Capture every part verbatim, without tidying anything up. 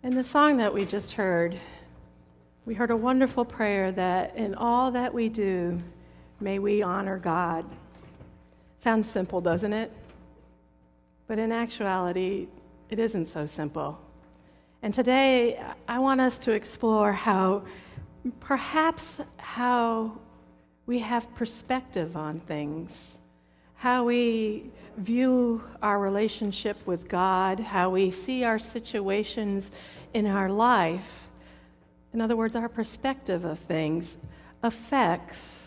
In the song that we just heard, we heard a wonderful prayer that in all that we do, may we honor God. Sounds simple, doesn't it? But in actuality, it isn't so simple. And today, I want us to explore how, perhaps how we have perspective on things, how we view our relationship with God, how we see our situations in our life. In other words, our perspective of things affects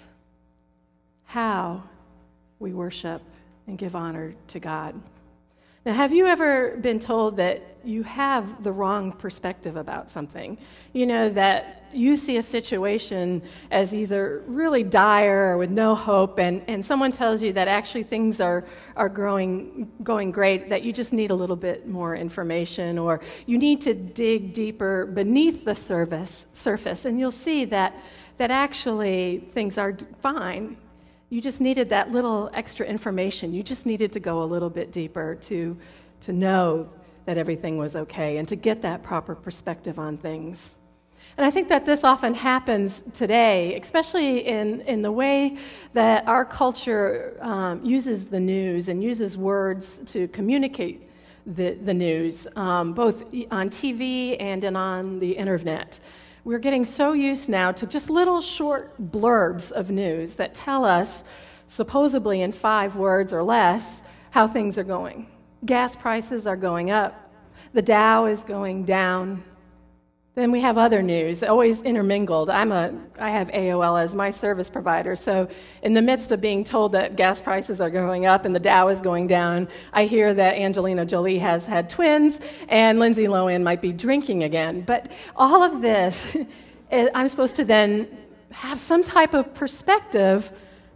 how we worship and give honor to God. Now, have you ever been told that you have the wrong perspective about something? You know, that you see a situation as either really dire or with no hope, and, and someone tells you that actually things are, are growing, going great, that you just need a little bit more information, or you need to dig deeper beneath the surface, surface and you'll see that, that actually things are fine. You just needed that little extra information. You just needed to go a little bit deeper to, to know that everything was okay and to get that proper perspective on things. And I think that this often happens today, especially in, in the way that our culture um, uses the news and uses words to communicate the, the news, um, both on T V and in, on the internet. We're getting so used now to just little short blurbs of news that tell us, supposedly in five words or less, how things are going. Gas prices are going up. The Dow is going down. Then we have other news, always intermingled. I'm a, I have A O L as my service provider, so in the midst of being told that gas prices are going up and the Dow is going down, I hear that Angelina Jolie has had twins and Lindsay Lohan might be drinking again. But all of this, I'm supposed to then have some type of perspective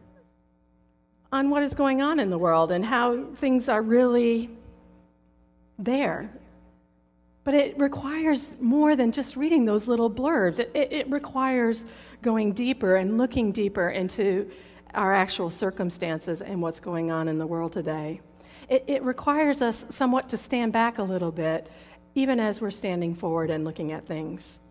on what is going on in the world and how things are really there. But it requires more than just reading those little blurbs. It, it, it requires going deeper and looking deeper into our actual circumstances and what's going on in the world today. It, it requires us somewhat to stand back a little bit, even as we're standing forward and looking at things.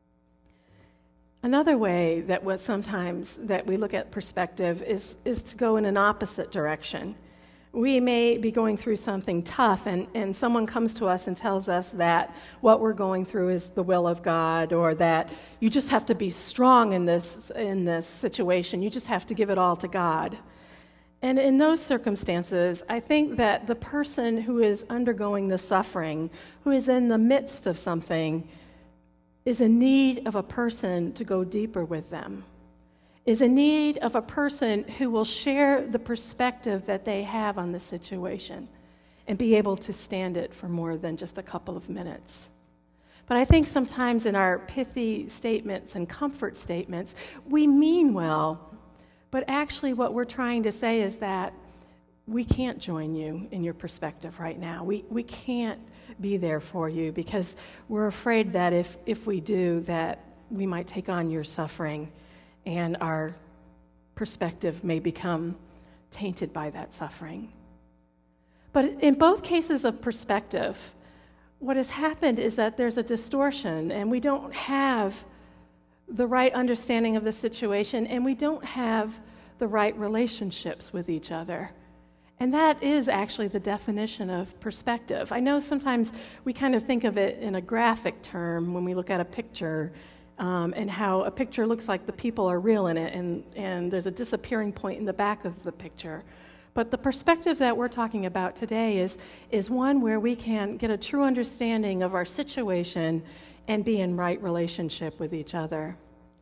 Another way that what sometimes that we look at perspective is, is to go in an opposite direction. We may be going through something tough, and, and someone comes to us and tells us that what we're going through is the will of God, or that you just have to be strong in this, in this situation. You just have to give it all to God. And in those circumstances, I think that the person who is undergoing the suffering, who is in the midst of something, is in need of a person to go deeper with them, is in need of a person who will share the perspective that they have on the situation and be able to stand it for more than just a couple of minutes. But I think sometimes in our pithy statements and comfort statements, we mean well, but actually what we're trying to say is that we can't join you in your perspective right now. We we can't be there for you because we're afraid that if, if we do, that we might take on your suffering and our perspective may become tainted by that suffering. But in both cases of perspective, what has happened is that there's a distortion, and we don't have the right understanding of the situation, and we don't have the right relationships with each other. And that is actually the definition of perspective. I know sometimes we kind of think of it in a graphic term when we look at a picture, Um, and how a picture looks like the people are real in it, and, and there's a disappearing point in the back of the picture. But the perspective that we're talking about today is, is one where we can get a true understanding of our situation and be in right relationship with each other.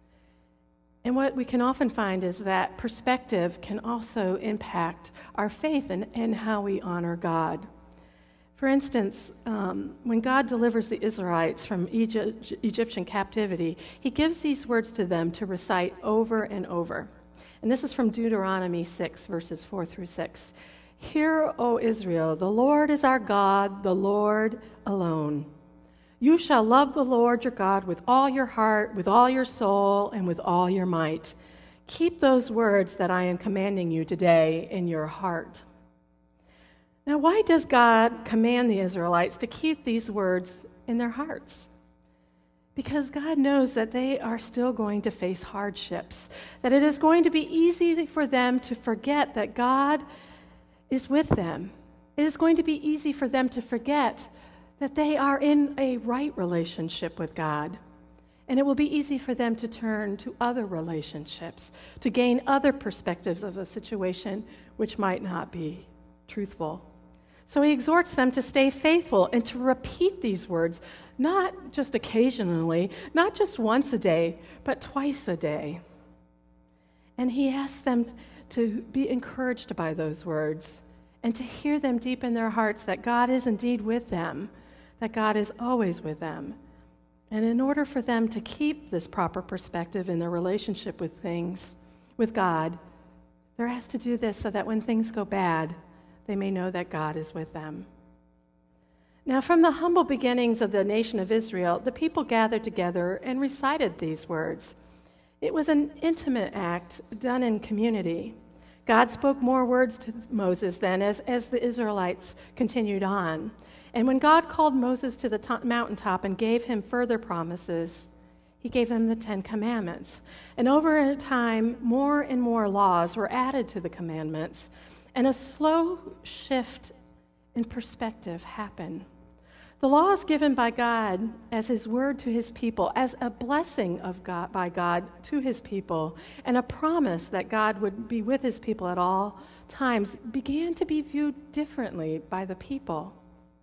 And what we can often find is that perspective can also impact our faith and, and how we honor God. For instance, um, when God delivers the Israelites from Egypt, Egyptian captivity, he gives these words to them to recite over and over. And this is from Deuteronomy six, verses four through six. Hear, O Israel, the Lord is our God, the Lord alone. You shall love the Lord your God with all your heart, with all your soul, and with all your might. Keep those words that I am commanding you today in your heart. Now, why does God command the Israelites to keep these words in their hearts? Because God knows that they are still going to face hardships, that it is going to be easy for them to forget that God is with them. It is going to be easy for them to forget that they are in a right relationship with God. And it will be easy for them to turn to other relationships, to gain other perspectives of a situation which might not be truthful. So he exhorts them to stay faithful and to repeat these words, not just occasionally, not just once a day, but twice a day. And he asks them to be encouraged by those words and to hear them deep in their hearts that God is indeed with them, that God is always with them. And in order for them to keep this proper perspective in their relationship with things, with God, they're asked to do this so that when things go bad, they may know that God is with them. Now, from the humble beginnings of the nation of Israel, the people gathered together and recited these words. It was an intimate act done in community. God spoke more words to Moses then as, as the Israelites continued on. And when God called Moses to the to- mountaintop and gave him further promises, he gave him the Ten Commandments. And over time, more and more laws were added to the commandments, and a slow shift in perspective happened. The laws given by God as his word to his people, as a blessing of God by God to his people, and a promise that God would be with his people at all times, began to be viewed differently by the people.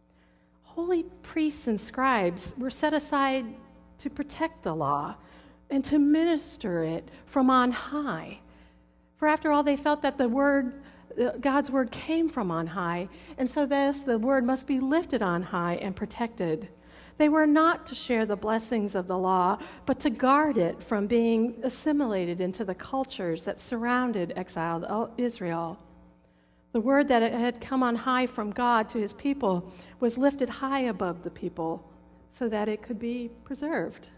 Holy priests and scribes were set aside to protect the law and to minister it from on high. For after all, they felt that the word God's word came from on high, and so thus the word must be lifted on high and protected. They were not to share the blessings of the law, but to guard it from being assimilated into the cultures that surrounded exiled Israel. The word that had come on high from God to his people was lifted high above the people so that it could be preserved.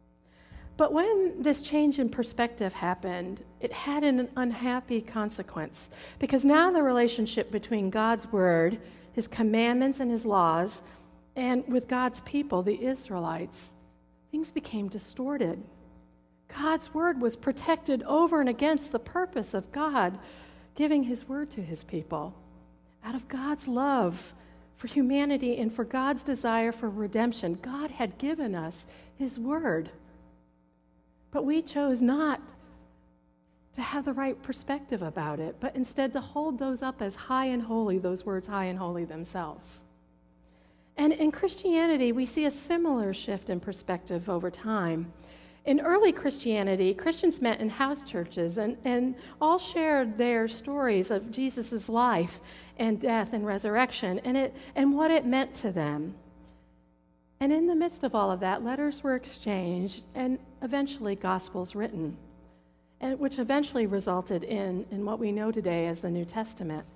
But when this change in perspective happened, it had an unhappy consequence, because now the relationship between God's word, his commandments and his laws, and with God's people, the Israelites, things became distorted. God's word was protected over and against the purpose of God giving his word to his people. Out of God's love for humanity and for God's desire for redemption, God had given us his word. But we chose not to have the right perspective about it, but instead to hold those up as high and holy, those words high and holy themselves. And in Christianity, we see a similar shift in perspective over time. In early Christianity, Christians met in house churches and, and all shared their stories of Jesus' life and death and resurrection and, it, and what it meant to them. And in the midst of all of that, letters were exchanged and eventually gospels written, and which eventually resulted in, in what we know today as the New Testament.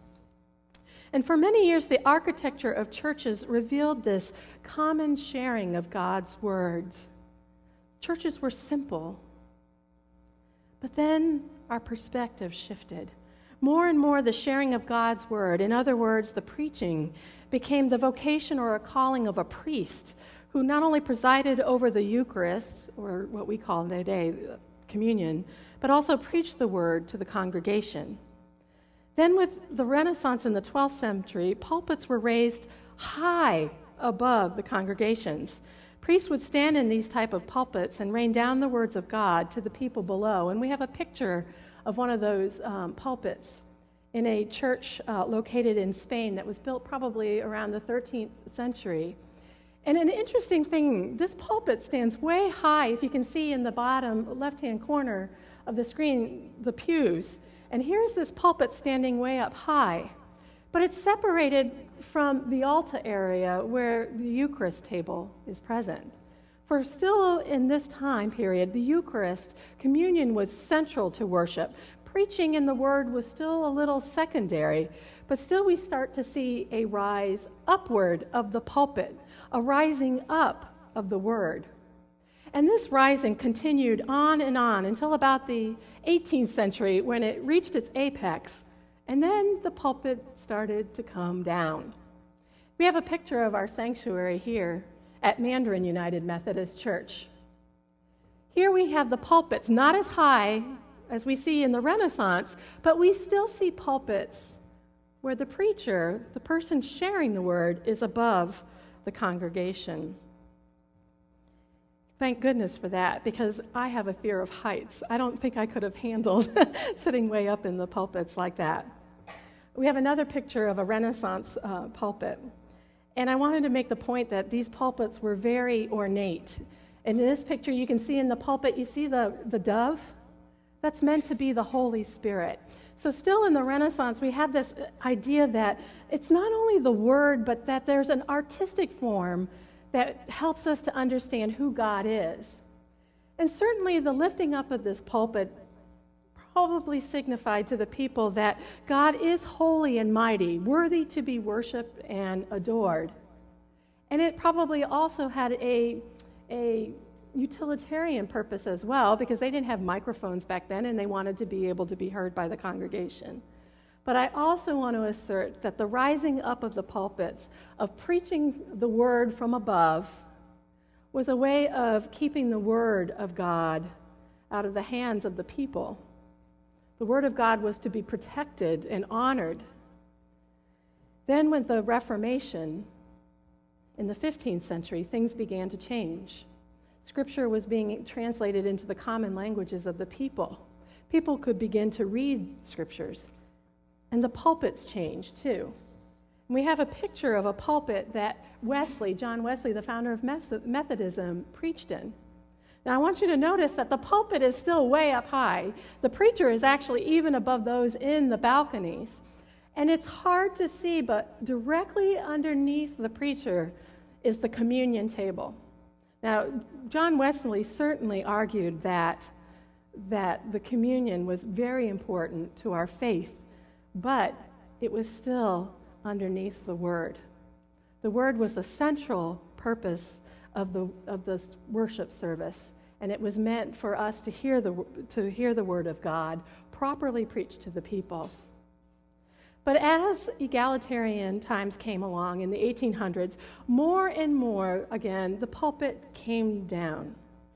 And for many years, the architecture of churches revealed this common sharing of God's words. Churches were simple. But then our perspective shifted. More and more, the sharing of God's word, in other words, the preaching, became the vocation or a calling of a priest who not only presided over the Eucharist, or what we call today communion, but also preached the word to the congregation. Then with the Renaissance in the twelfth century, pulpits were raised high above the congregations. Priests would stand in these type of pulpits and rain down the words of God to the people below. And we have a picture of one of those um, pulpits in a church uh, located in Spain that was built probably around the thirteenth century. And an interesting thing, this pulpit stands way high, if you can see in the bottom left-hand corner of the screen, the pews. And here's this pulpit standing way up high. But it's separated from the altar area where the Eucharist table is present. For still in this time period, the Eucharist, communion, was central to worship. Preaching in the word was still a little secondary, but still we start to see a rise upward of the pulpit, a rising up of the word. And this rising continued on and on until about the eighteenth century when it reached its apex, and then the pulpit started to come down. We have a picture of our sanctuary here at Mandarin United Methodist Church. Here we have the pulpits, not as high as we see in the Renaissance, but we still see pulpits where the preacher, the person sharing the word, is above the congregation. Thank goodness for that, because I have a fear of heights. I don't think I could have handled sitting way up in the pulpits like that. We have another picture of a Renaissance uh, pulpit, and I wanted to make the point that these pulpits were very ornate. And in this picture, you can see in the pulpit, you see the, the dove? That's meant to be the Holy Spirit. So still in the Renaissance, we have this idea that it's not only the word, but that there's an artistic form that helps us to understand who God is. And certainly the lifting up of this pulpit probably signified to the people that God is holy and mighty, worthy to be worshiped and adored. And it probably also had a, a utilitarian purpose as well, because they didn't have microphones back then and they wanted to be able to be heard by the congregation. But I also want to assert that the rising up of the pulpits, of preaching the word from above, was a way of keeping the word of God out of the hands of the people. The word of God was to be protected and honored. Then with the Reformation, in the fifteenth century, things began to change. Scripture was being translated into the common languages of the people. People could begin to read scriptures. And the pulpits changed, too. And we have a picture of a pulpit that Wesley, John Wesley, the founder of Methodism, preached in. Now, I want you to notice that the pulpit is still way up high. The preacher is actually even above those in the balconies. And it's hard to see, but directly underneath the preacher is the communion table. Now, John Wesley certainly argued that, that the communion was very important to our faith, but it was still underneath the Word. The Word was the central purpose of the of the worship service, and it was meant for us to hear the to hear the Word of God properly preached to the people. But as egalitarian times came along in the eighteen hundreds, more and more, again, the pulpit came down.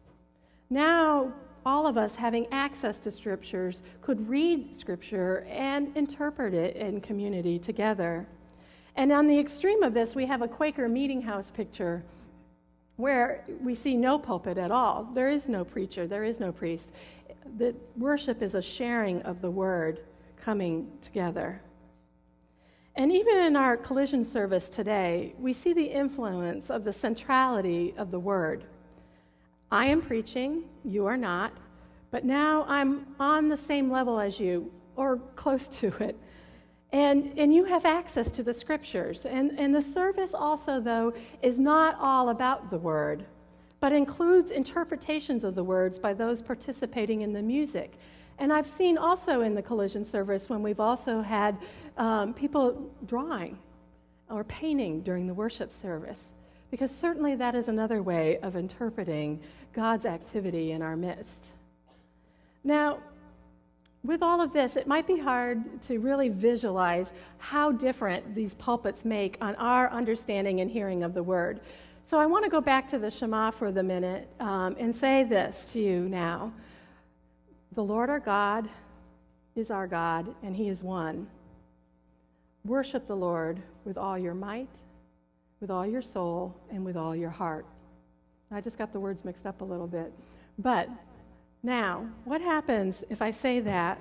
Now, all of us having access to scriptures could read scripture and interpret it in community together. And on the extreme of this, we have a Quaker meeting house picture where we see no pulpit at all. There is no preacher, there is no priest. The worship is a sharing of the word coming together. And even in our collision service today, we see the influence of the centrality of the word. I am preaching, you are not, but now I'm on the same level as you, or close to it. And, and you have access to the scriptures. And, and the service also, though, is not all about the word, but includes interpretations of the words by those participating in the music. And I've seen also in the collision service when we've also had um, people drawing or painting during the worship service, because certainly that is another way of interpreting God's activity in our midst. Now, with all of this, it might be hard to really visualize how different these pulpits make on our understanding and hearing of the word. So I want to go back to the Shema for the minute um, and say this to you now. The Lord our God is our God, and he is one. Worship the Lord with all your might, with all your soul, and with all your heart. I just got the words mixed up a little bit. But now, what happens if I say that,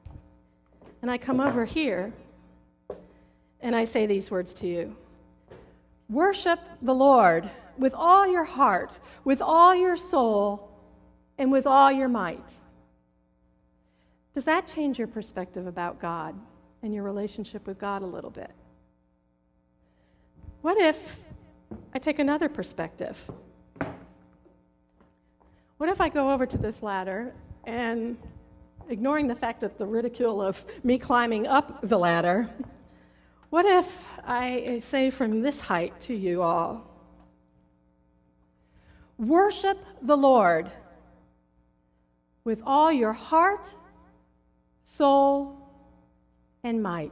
and I come over here, and I say these words to you? Worship the Lord with all your heart, with all your soul, and with all your might. Does that change your perspective about God and your relationship with God a little bit? What if I take another perspective? What if I go over to this ladder and, ignoring the fact that the ridicule of me climbing up the ladder, what if I say from this height to you all, worship the Lord with all your heart, soul, and might?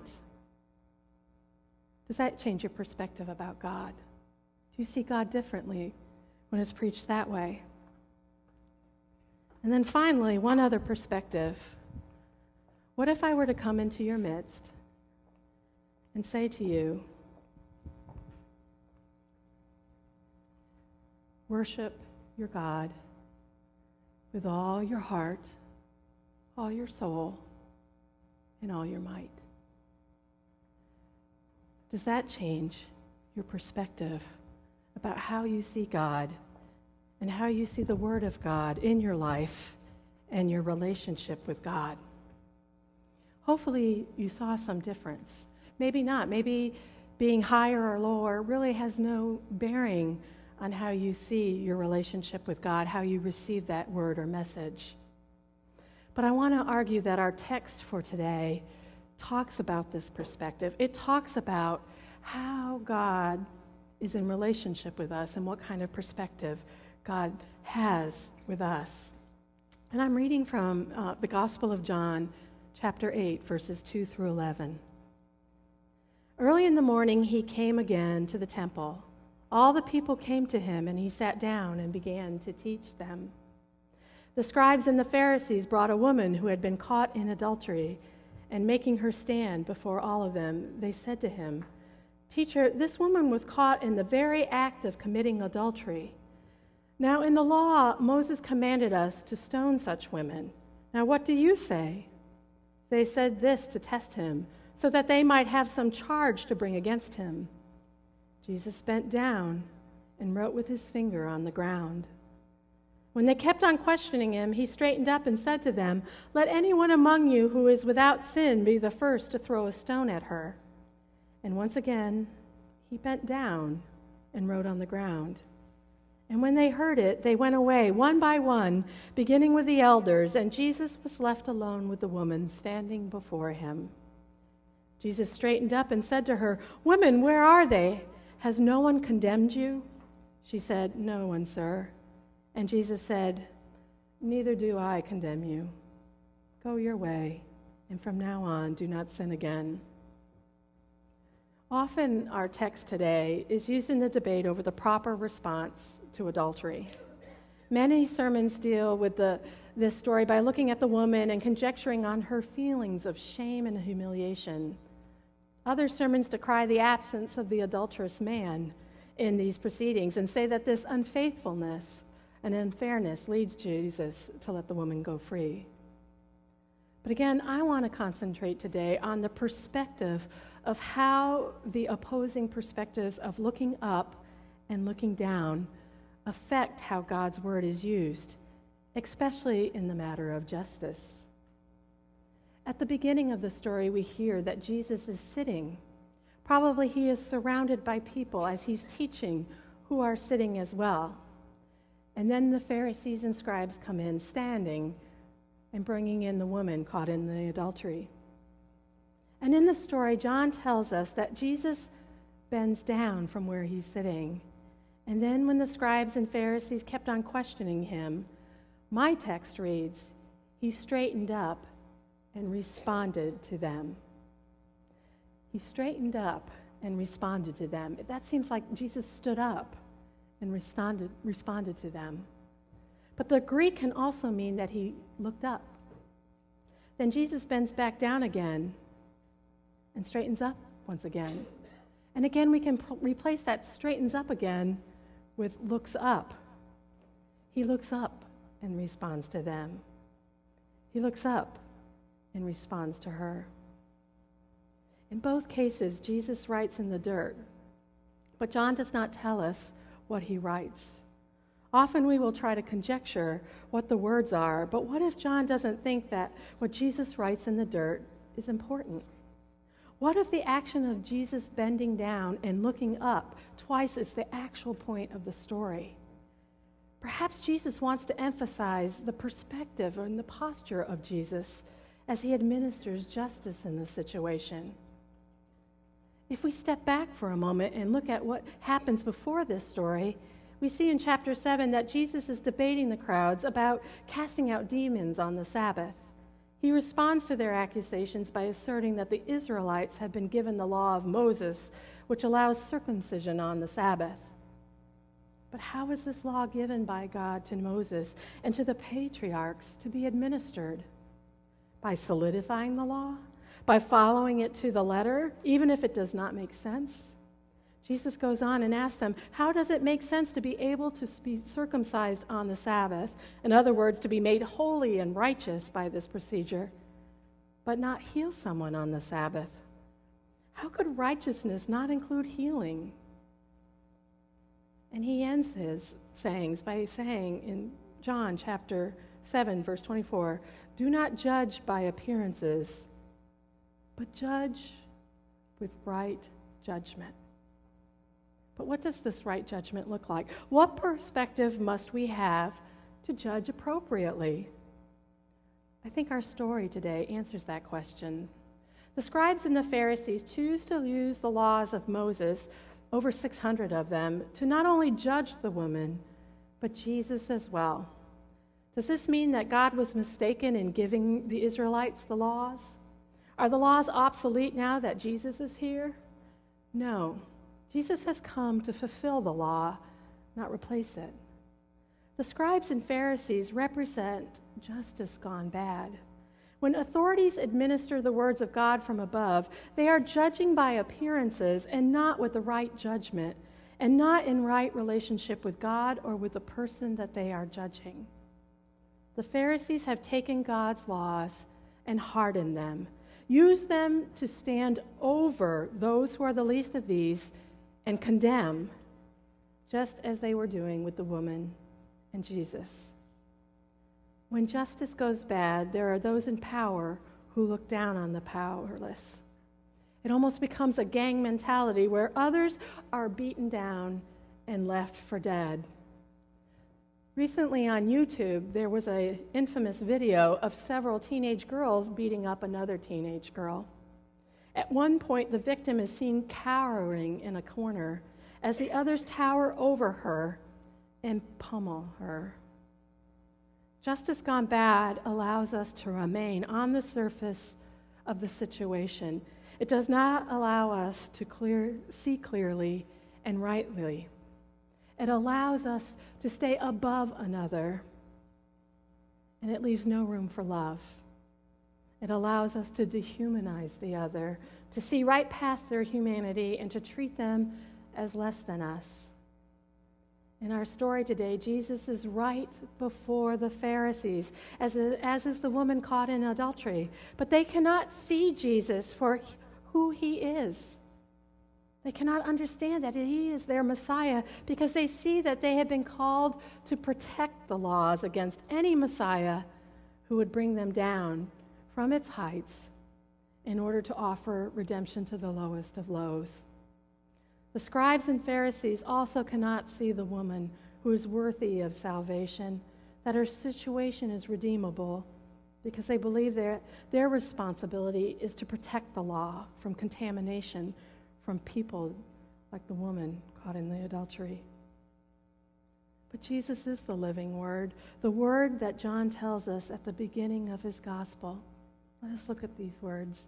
Does that change your perspective about God? Do you see God differently when it's preached that way? And then finally, one other perspective. What if I were to come into your midst and say to you, worship your God with all your heart, all your soul, and all your might? Does that change your perspective about how you see God and how you see the Word of God in your life and your relationship with God? Hopefully you saw some difference. Maybe not. Maybe being higher or lower really has no bearing on how you see your relationship with God, how you receive that word or message. But I want to argue that our text for today talks about this perspective. It talks about how God is in relationship with us and what kind of perspective God has with us. And I'm reading from uh, the Gospel of John, chapter eight, verses two through eleven. Early in the morning, he came again to the temple. All the people came to him, and he sat down and began to teach them. The scribes and the Pharisees brought a woman who had been caught in adultery, and making her stand before all of them, they said to him, "Teacher, this woman was caught in the very act of committing adultery. Now, in the law, Moses commanded us to stone such women. Now, what do you say?" They said this to test him, so that they might have some charge to bring against him. Jesus bent down and wrote with his finger on the ground. When they kept on questioning him, he straightened up and said to them, "Let anyone among you who is without sin be the first to throw a stone at her." And once again, he bent down and wrote on the ground. And when they heard it, they went away one by one, beginning with the elders, and Jesus was left alone with the woman standing before him. Jesus straightened up and said to her, "Woman, where are they? Has no one condemned you?" She said, "No one, sir." And Jesus said, "Neither do I condemn you. Go your way, and from now on do not sin again." Often our text today is used in the debate over the proper response to adultery. Many sermons deal with the, this story by looking at the woman and conjecturing on her feelings of shame and humiliation. Other sermons decry the absence of the adulterous man in these proceedings and say that this unfaithfulness and unfairness leads Jesus to let the woman go free. But again, I want to concentrate today on the perspective of how the opposing perspectives of looking up and looking down affect how God's word is used, especially in the matter of justice. At the beginning of the story, we hear that Jesus is sitting. Probably he is surrounded by people as he's teaching who are sitting as well. And then the Pharisees and scribes come in standing and bringing in the woman caught in the adultery. And in the story, John tells us that Jesus bends down from where he's sitting. And then when the scribes and Pharisees kept on questioning him, my text reads, he straightened up and responded to them. He straightened up and responded to them. That seems like Jesus stood up and responded, responded to them. But the Greek can also mean that he looked up. Then Jesus bends back down again and straightens up once again. And again, we can pr- replace that straightens up again with looks up. He looks up and responds to them. He looks up and responds to her. In both cases, Jesus writes in the dirt, but John does not tell us what he writes. Often we will try to conjecture what the words are, but what if John doesn't think that what Jesus writes in the dirt is important? What if the action of Jesus bending down and looking up twice is the actual point of the story? Perhaps Jesus wants to emphasize the perspective and the posture of Jesus as he administers justice in the situation. If we step back for a moment and look at what happens before this story, we see in chapter seven that Jesus is debating the crowds about casting out demons on the Sabbath. He responds to their accusations by asserting that the Israelites had been given the law of Moses, which allows circumcision on the Sabbath. But how was this law given by God to Moses and to the patriarchs to be administered? By solidifying the law? By following it to the letter, even if it does not make sense? Jesus goes on and asks them, how does it make sense to be able to be circumcised on the Sabbath? In other words, to be made holy and righteous by this procedure, but not heal someone on the Sabbath? How could righteousness not include healing? And he ends his sayings by saying in John chapter seven, verse twenty-four, do not judge by appearances, but judge with right judgment. But what does this right judgment look like? What perspective must we have to judge appropriately? I think our story today answers that question. The scribes and the Pharisees choose to use the laws of Moses, over six hundred of them, to not only judge the woman, but Jesus as well. Does this mean that God was mistaken in giving the Israelites the laws? Are the laws obsolete now that Jesus is here? No. Jesus has come to fulfill the law, not replace it. The scribes and Pharisees represent justice gone bad. When authorities administer the words of God from above, they are judging by appearances and not with the right judgment, and not in right relationship with God or with the person that they are judging. The Pharisees have taken God's laws and hardened them, used them to stand over those who are the least of these and condemn, just as they were doing with the woman and Jesus. When justice goes bad, there are those in power who look down on the powerless. It almost becomes a gang mentality where others are beaten down and left for dead. Recently on YouTube, there was an infamous video of several teenage girls beating up another teenage girl. At one point, the victim is seen cowering in a corner as the others tower over her and pummel her. Justice gone bad allows us to remain on the surface of the situation. It does not allow us to clear, see clearly and rightly. It allows us to stay above another, and it leaves no room for love. It allows us to dehumanize the other, to see right past their humanity and to treat them as less than us. In our story today, Jesus is right before the Pharisees, as, a, as is the woman caught in adultery. But they cannot see Jesus for who he is. They cannot understand that he is their Messiah because they see that they have been called to protect the laws against any Messiah who would bring them down from its heights in order to offer redemption to the lowest of lows. The scribes and Pharisees also cannot see the woman who is worthy of salvation, that her situation is redeemable, because they believe their, their responsibility is to protect the law from contamination from people like the woman caught in the adultery. But Jesus is the living Word, the Word that John tells us at the beginning of his gospel. Let us look at these words.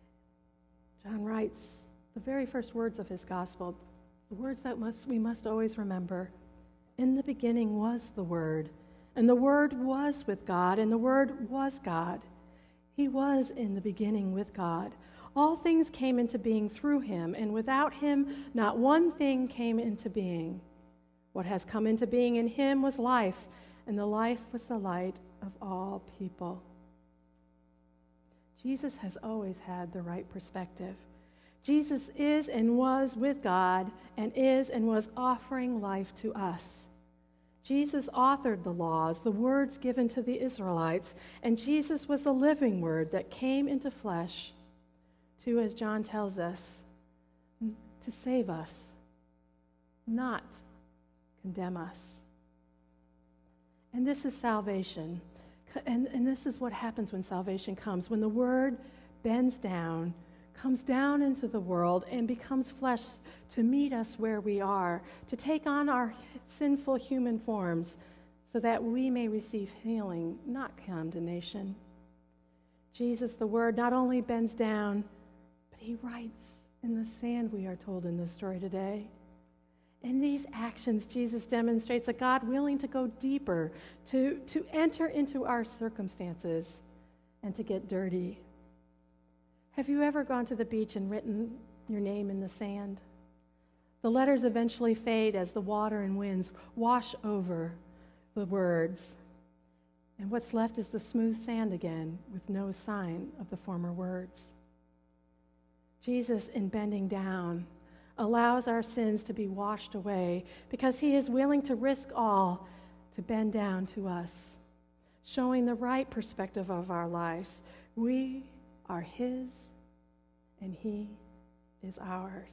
John writes the very first words of his gospel, the words that must we must always remember. In the beginning was the Word, and the Word was with God, and the Word was God. He was in the beginning with God. All things came into being through him, and without him not one thing came into being. What has come into being in him was life, and the life was the light of all people. Jesus has always had the right perspective. Jesus is and was with God, and is and was offering life to us. Jesus authored the laws, the words given to the Israelites, and Jesus was the living Word that came into flesh to, as John tells us, to save us, not condemn us. And this is salvation. And, and this is what happens when salvation comes, when the Word bends down, comes down into the world and becomes flesh to meet us where we are, to take on our sinful human forms so that we may receive healing, not condemnation. Jesus, the Word, not only bends down, but he writes in the sand, we are told in this story today. In these actions, Jesus demonstrates a God willing to go deeper, to, to enter into our circumstances, and to get dirty. Have you ever gone to the beach and written your name in the sand? The letters eventually fade as the water and winds wash over the words. And what's left is the smooth sand again, with no sign of the former words. Jesus, in bending down, allows our sins to be washed away because he is willing to risk all to bend down to us, showing the right perspective of our lives. We are his, and he is ours.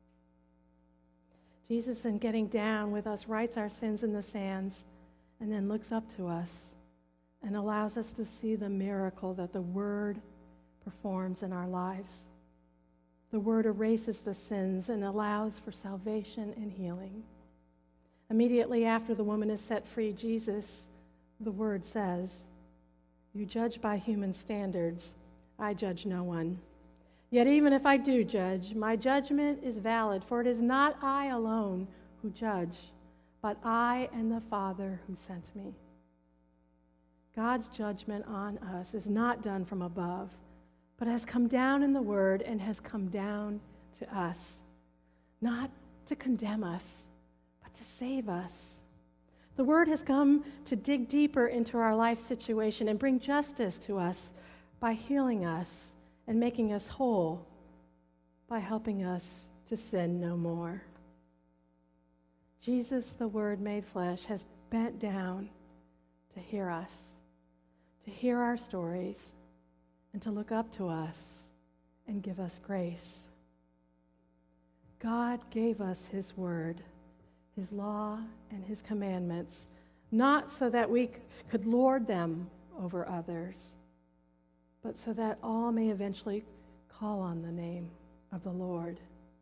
Jesus, in getting down with us, writes our sins in the sands and then looks up to us and allows us to see the miracle that the Word performs in our lives. The Word erases the sins and allows for salvation and healing. Immediately after the woman is set free, Jesus, the Word says, "You judge by human standards. I judge no one. Yet even if I do judge, my judgment is valid, for it is not I alone who judge, but I and the Father who sent me." God's judgment on us is not done from above, but has come down in the Word and has come down to us, not to condemn us, but to save us. The Word has come to dig deeper into our life situation and bring justice to us by healing us and making us whole, by helping us to sin no more. Jesus, the Word made flesh, has bent down to hear us, to hear our stories, and to look up to us and give us grace. God gave us his word, his law, and his commandments, not so that we could lord them over others, but so that all may eventually call on the name of the Lord.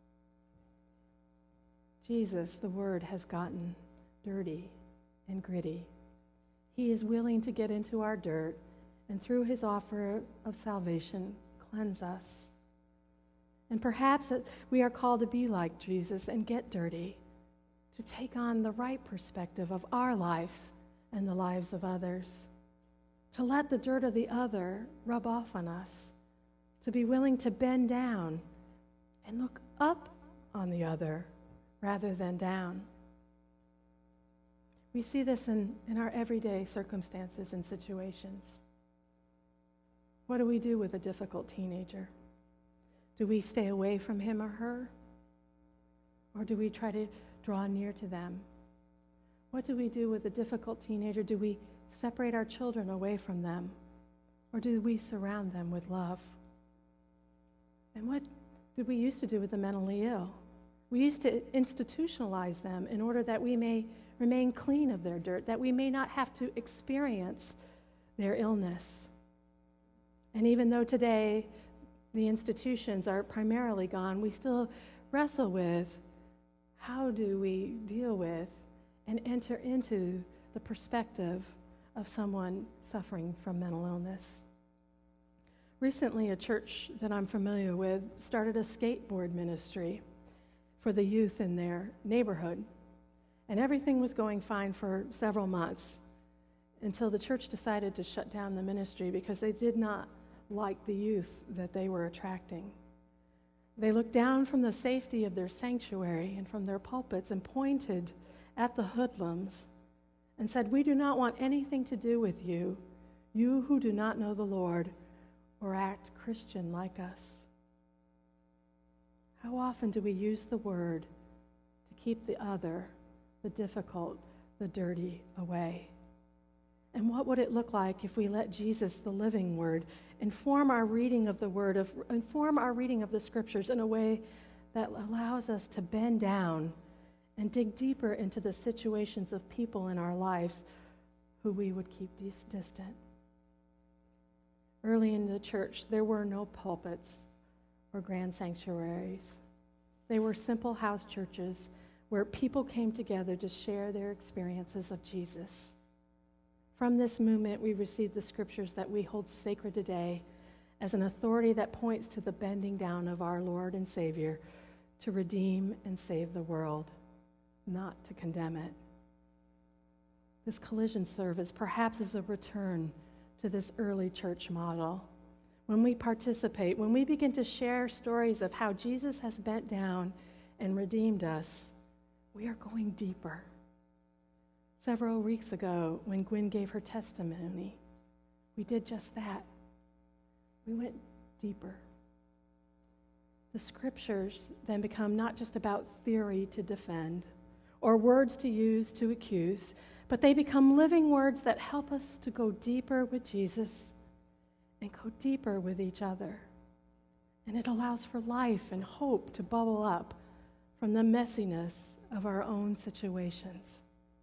Jesus, the Word, has gotten dirty and gritty. He is willing to get into our dirt and through his offer of salvation, cleanse us. And perhaps we are called to be like Jesus and get dirty, to take on the right perspective of our lives and the lives of others, to let the dirt of the other rub off on us, to be willing to bend down and look up on the other rather than down. We see this in, in our everyday circumstances and situations. What do we do with a difficult teenager? Do we stay away from him or her? Or do we try to draw near to them? What do we do with a difficult teenager? Do we separate our children away from them? Or do we surround them with love? And what did we used to do with the mentally ill? We used to institutionalize them in order that we may remain clean of their dirt, that we may not have to experience their illness. And even though today the institutions are primarily gone, we still wrestle with how do we deal with and enter into the perspective of someone suffering from mental illness. Recently, a church that I'm familiar with started a skateboard ministry for the youth in their neighborhood. And everything was going fine for several months until the church decided to shut down the ministry because they did not like the youth that they were attracting. They looked down from the safety of their sanctuary and from their pulpits and pointed at the hoodlums and said, "We do not want anything to do with you, you who do not know the Lord or act Christian like us." How often do we use the word to keep the other, the difficult, the dirty away? And what would it look like if we let Jesus, the living word, inform our reading of the word, of, inform our reading of the scriptures in a way that allows us to bend down and dig deeper into the situations of people in our lives who we would keep dis- distant? Early in the church, there were no pulpits or grand sanctuaries. They were simple house churches where people came together to share their experiences of Jesus. From this movement, we received the scriptures that we hold sacred today as an authority that points to the bending down of our Lord and Savior to redeem and save the world. not to condemn it. This collision service perhaps is a return to this early church model. When we participate, when we begin to share stories of how Jesus has bent down and redeemed us, we are going deeper. Several weeks ago, when Gwen gave her testimony, we did just that. We went deeper. The scriptures then become not just about theory to defend or words to use to accuse, but they become living words that help us to go deeper with Jesus and go deeper with each other. And it allows for life and hope to bubble up from the messiness of our own situations.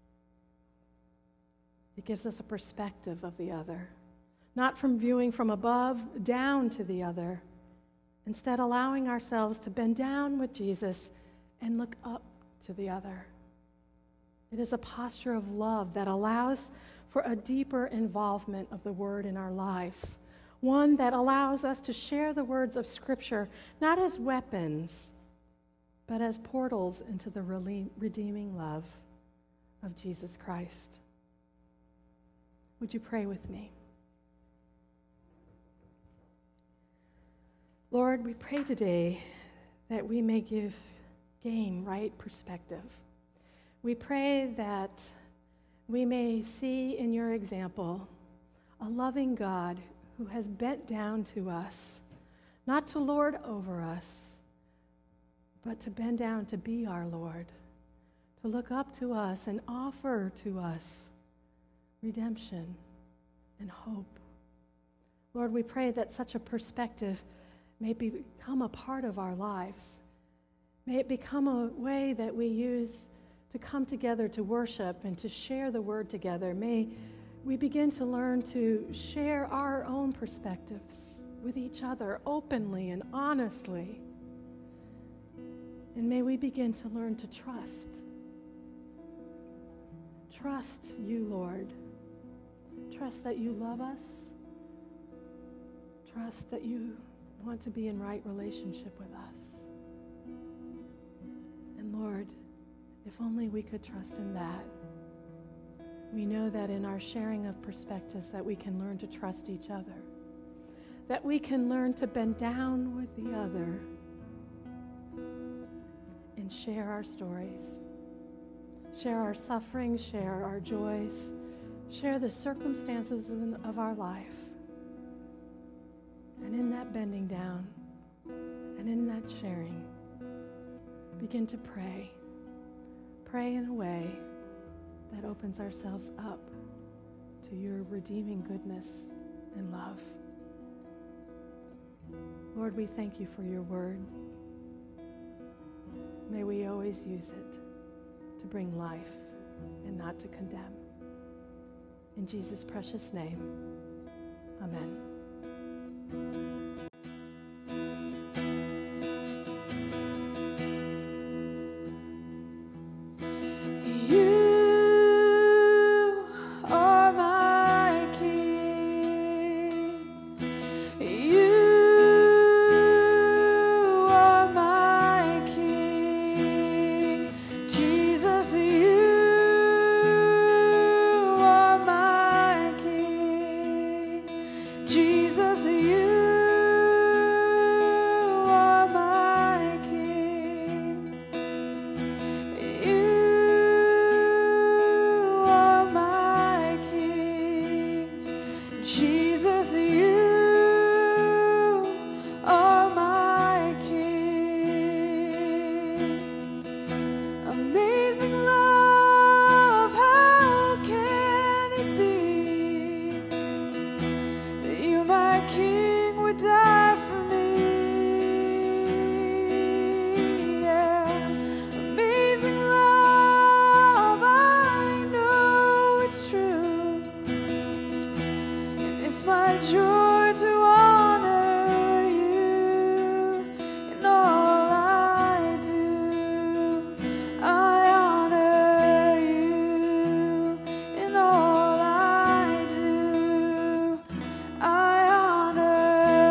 It gives us a perspective of the other, not from viewing from above down to the other, instead allowing ourselves to bend down with Jesus and look up to the other. It is a posture of love that allows for a deeper involvement of the Word in our lives, one that allows us to share the words of Scripture not as weapons, but as portals into the redeeming love of Jesus Christ. Would you pray with me? Lord, we pray today that we may give, gain right perspective. We pray that we may see in your example a loving God who has bent down to us, not to lord over us, but to bend down to be our Lord, to look up to us and offer to us redemption and hope. Lord, we pray that such a perspective may become a part of our lives. May it become a way that we use to come together to worship and to share the word together. May we begin to learn to share our own perspectives with each other openly and honestly. And may we begin to learn to trust. Trust you, Lord. Trust that you love us. Trust that you want to be in right relationship with us. And Lord, if only we could trust in that. We know that in our sharing of perspectives that we can learn to trust each other, that we can learn to bend down with the other and share our stories, share our suffering, share our joys, share the circumstances of our life. And in that bending down and in that sharing, begin to pray. Pray in a way that opens ourselves up to your redeeming goodness and love. Lord, we thank you for your word. May we always use it to bring life and not to condemn. In Jesus' precious name, amen.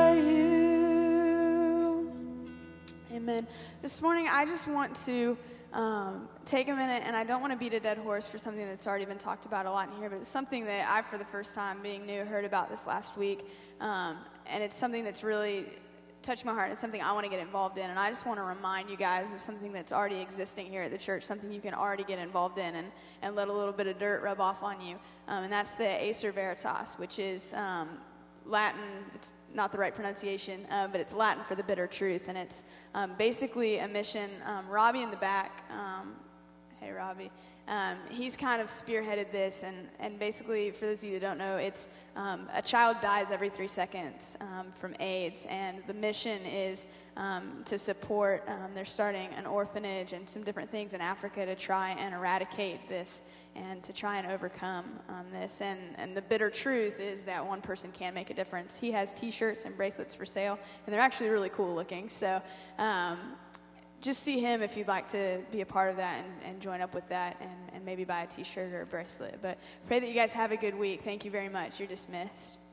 This morning, I just want to um, take a minute, and I don't want to beat a dead horse for something that's already been talked about a lot in here, but it's something that I, for the first time being new, heard about this last week, um, and it's something that's really touched my heart. It's something I want to get involved in, and I just want to remind you guys of something that's already existing here at the church, something you can already get involved in and, and let a little bit of dirt rub off on you, um, and that's the Acer Veritas, which is um, Latin. It's not the right pronunciation, uh, but it's Latin for the bitter truth, and it's um, basically a mission. Um, Robbie in the back, um, hey Robbie, um, he's kind of spearheaded this, and, and basically, for those of you that don't know, it's um, a child dies every three seconds um, from AIDS, and the mission is um, to support, um, they're starting an orphanage and some different things in Africa to try and eradicate this and to try and overcome um, this. And, and the bitter truth is that one person can make a difference. He has T-shirts and bracelets for sale, and they're actually really cool looking. So um, just see him if you'd like to be a part of that and, and join up with that and, and maybe buy a T-shirt or a bracelet. But pray that you guys have a good week. Thank you very much. You're dismissed.